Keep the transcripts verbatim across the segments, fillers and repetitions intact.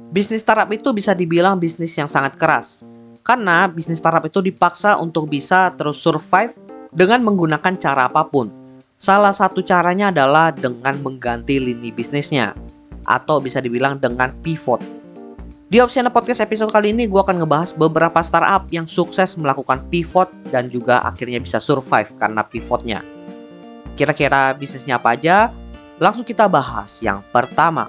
Bisnis startup itu bisa dibilang bisnis yang sangat keras. Karena bisnis startup itu dipaksa untuk bisa terus survive dengan menggunakan cara apapun. Salah satu caranya adalah dengan mengganti lini bisnisnya, atau bisa dibilang dengan pivot. Di Opsiana Podcast episode kali ini gue akan ngebahas beberapa startup yang sukses melakukan pivot dan juga akhirnya bisa survive karena pivotnya. Kira-kira bisnisnya apa aja? Langsung kita bahas. Yang pertama.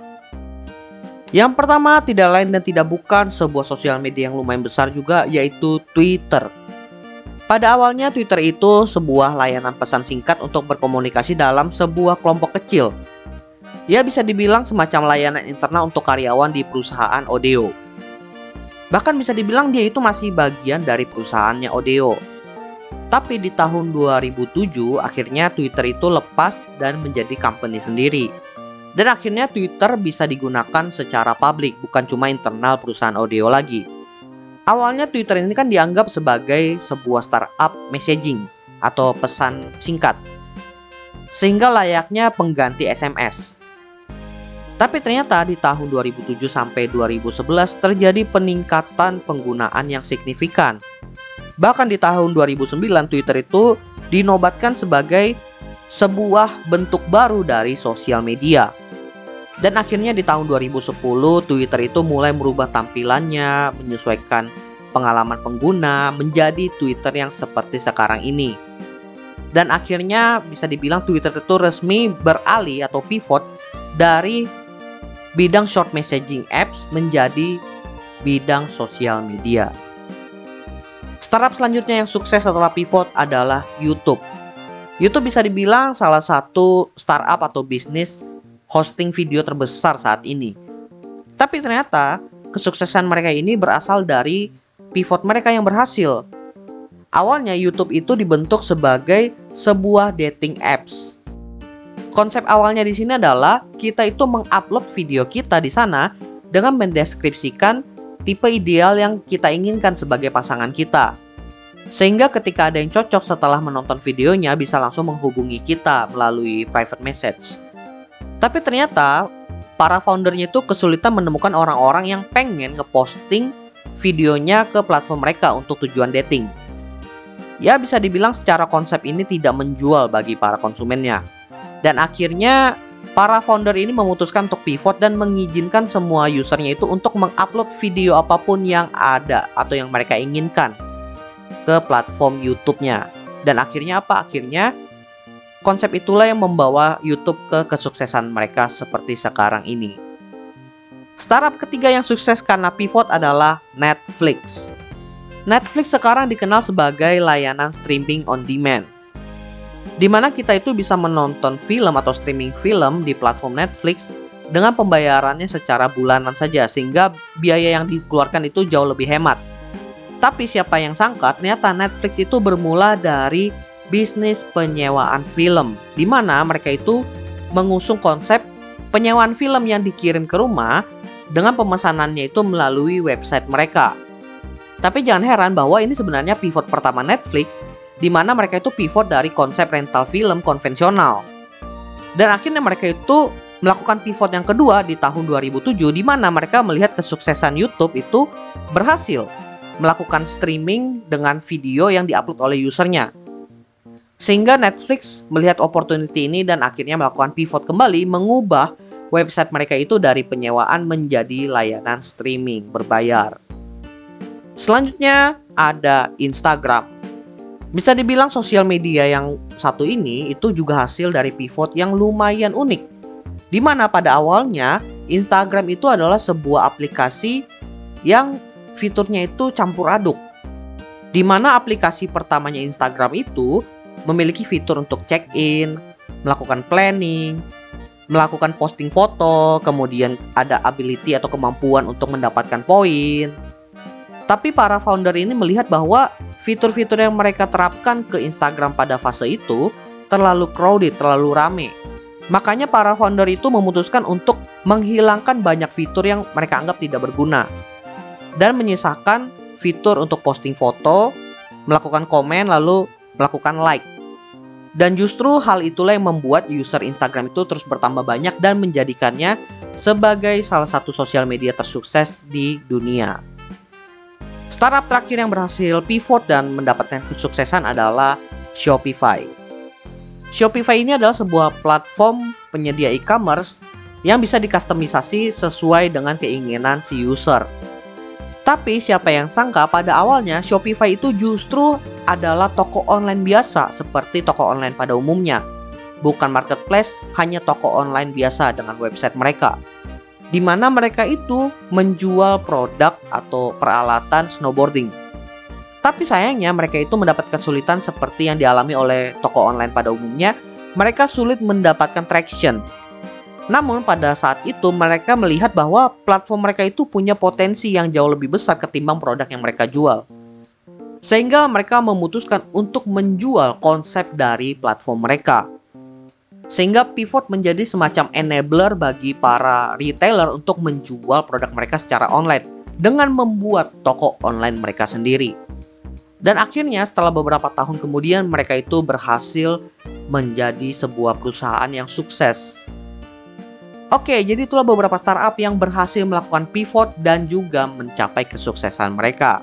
Yang pertama tidak lain dan tidak bukan sebuah sosial media yang lumayan besar juga, yaitu Twitter. Pada awalnya Twitter itu sebuah layanan pesan singkat untuk berkomunikasi dalam sebuah kelompok kecil. Ya bisa dibilang semacam layanan internal untuk karyawan di perusahaan Odeo. Bahkan bisa dibilang dia itu masih bagian dari perusahaannya Odeo. Tapi di tahun dua ribu tujuh akhirnya Twitter itu lepas dan menjadi company sendiri. Dan akhirnya Twitter bisa digunakan secara publik, bukan cuma internal perusahaan Odeo lagi. Awalnya Twitter ini kan dianggap sebagai sebuah startup messaging atau pesan singkat, sehingga layaknya pengganti S M S. Tapi ternyata di tahun dua ribu tujuh sampai dua ribu sebelas terjadi peningkatan penggunaan yang signifikan. Bahkan di tahun dua ribu sembilan Twitter itu dinobatkan sebagai sebuah bentuk baru dari sosial media. Dan akhirnya di tahun dua ribu sepuluh Twitter itu mulai merubah tampilannya, menyesuaikan pengalaman pengguna menjadi Twitter yang seperti sekarang ini. Dan akhirnya bisa dibilang Twitter itu resmi beralih atau pivot dari bidang short messaging apps menjadi bidang sosial media. Startup selanjutnya yang sukses setelah pivot adalah YouTube. YouTube bisa dibilang salah satu startup atau bisnis hosting video terbesar saat ini. Tapi ternyata kesuksesan mereka ini berasal dari pivot mereka yang berhasil. Awalnya YouTube itu dibentuk sebagai sebuah dating apps. Konsep awalnya di sini adalah kita itu mengupload video kita di sana dengan mendeskripsikan tipe ideal yang kita inginkan sebagai pasangan kita. Sehingga ketika ada yang cocok setelah menonton videonya bisa langsung menghubungi kita melalui private message. Tapi ternyata para foundernya itu kesulitan menemukan orang-orang yang pengen ngeposting videonya ke platform mereka untuk tujuan dating. Ya bisa dibilang secara konsep ini tidak menjual bagi para konsumennya. Dan akhirnya para founder ini memutuskan untuk pivot dan mengizinkan semua usernya itu untuk mengupload video apapun yang ada atau yang mereka inginkan ke platform YouTube-nya. Dan akhirnya apa? Akhirnya konsep itulah yang membawa YouTube ke kesuksesan mereka seperti sekarang ini. Startup ketiga yang sukses karena pivot adalah Netflix. Netflix sekarang dikenal sebagai layanan streaming on demand, di mana kita itu bisa menonton film atau streaming film di platform Netflix dengan pembayarannya secara bulanan saja, sehingga biaya yang dikeluarkan itu jauh lebih hemat. Tapi siapa yang sangka ternyata Netflix itu bermula dari bisnis penyewaan film, di mana mereka itu mengusung konsep penyewaan film yang dikirim ke rumah dengan pemesanannya itu melalui website mereka. Tapi jangan heran bahwa ini sebenarnya pivot pertama Netflix, di mana mereka itu pivot dari konsep rental film konvensional. Dan akhirnya mereka itu melakukan pivot yang kedua di tahun dua ribu tujuh, di mana mereka melihat kesuksesan YouTube itu berhasil melakukan streaming dengan video yang diupload oleh usernya. Sehingga Netflix melihat opportunity ini dan akhirnya melakukan pivot kembali, mengubah website mereka itu dari penyewaan menjadi layanan streaming berbayar. Selanjutnya ada Instagram. Bisa dibilang sosial media yang satu ini itu juga hasil dari pivot yang lumayan unik. Di mana pada awalnya Instagram itu adalah sebuah aplikasi yang fiturnya itu campur aduk. Di mana aplikasi pertamanya Instagram itu memiliki fitur untuk check-in, melakukan planning, melakukan posting foto, kemudian ada ability atau kemampuan untuk mendapatkan poin. Tapi para founder ini melihat bahwa fitur-fitur yang mereka terapkan ke Instagram pada fase itu terlalu crowded, terlalu rame. Makanya para founder itu memutuskan untuk menghilangkan banyak fitur yang mereka anggap tidak berguna dan menyisakan fitur untuk posting foto, melakukan komen, lalu melakukan like. Dan justru hal itulah yang membuat user Instagram itu terus bertambah banyak dan menjadikannya sebagai salah satu sosial media tersukses di dunia. Startup terakhir yang berhasil pivot dan mendapatkan kesuksesan adalah Shopify. Shopify ini adalah sebuah platform penyedia e-commerce yang bisa dikustomisasi sesuai dengan keinginan si user. Tapi siapa yang sangka pada awalnya Shopify itu justru adalah toko online biasa seperti toko online pada umumnya. Bukan marketplace, hanya toko online biasa dengan website mereka, di mana mereka itu menjual produk atau peralatan snowboarding. Tapi sayangnya mereka itu mendapat kesulitan seperti yang dialami oleh toko online pada umumnya. Mereka sulit mendapatkan traction. Namun pada saat itu mereka melihat bahwa platform mereka itu punya potensi yang jauh lebih besar ketimbang produk yang mereka jual. Sehingga mereka memutuskan untuk menjual konsep dari platform mereka. Sehingga pivot menjadi semacam enabler bagi para retailer untuk menjual produk mereka secara online dengan membuat toko online mereka sendiri. Dan akhirnya setelah beberapa tahun kemudian mereka itu berhasil menjadi sebuah perusahaan yang sukses. Oke, jadi itulah beberapa startup yang berhasil melakukan pivot dan juga mencapai kesuksesan mereka.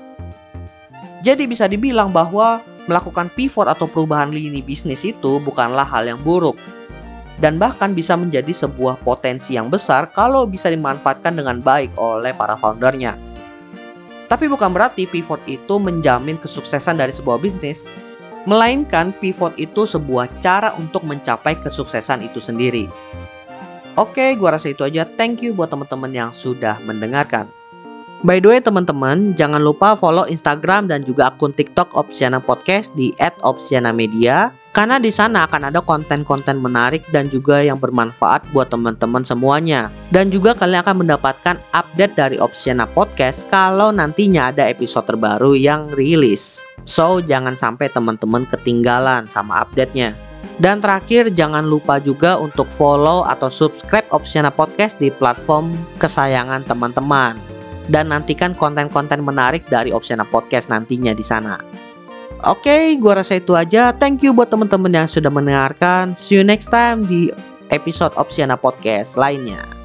Jadi bisa dibilang bahwa melakukan pivot atau perubahan lini bisnis itu bukanlah hal yang buruk. Dan bahkan bisa menjadi sebuah potensi yang besar kalau bisa dimanfaatkan dengan baik oleh para foundernya. Tapi bukan berarti pivot itu menjamin kesuksesan dari sebuah bisnis, melainkan pivot itu sebuah cara untuk mencapai kesuksesan itu sendiri. Oke, gua rasa itu aja. Thank you buat teman-teman yang sudah mendengarkan. By the way teman-teman, jangan lupa follow Instagram dan juga akun TikTok Opsiana Podcast di et opsiana media, karena di sana akan ada konten-konten menarik dan juga yang bermanfaat buat teman-teman semuanya. Dan juga kalian akan mendapatkan update dari Opsiana Podcast kalau nantinya ada episode terbaru yang rilis. So, jangan sampai teman-teman ketinggalan sama update-nya. Dan terakhir, jangan lupa juga untuk follow atau subscribe Opsiana Podcast di platform kesayangan teman-teman. Dan nantikan konten-konten menarik dari Opsiana Podcast nantinya di sana. Oke, gua rasa itu aja. Thank you buat teman-teman yang sudah mendengarkan. See you next time di episode Opsiana Podcast lainnya.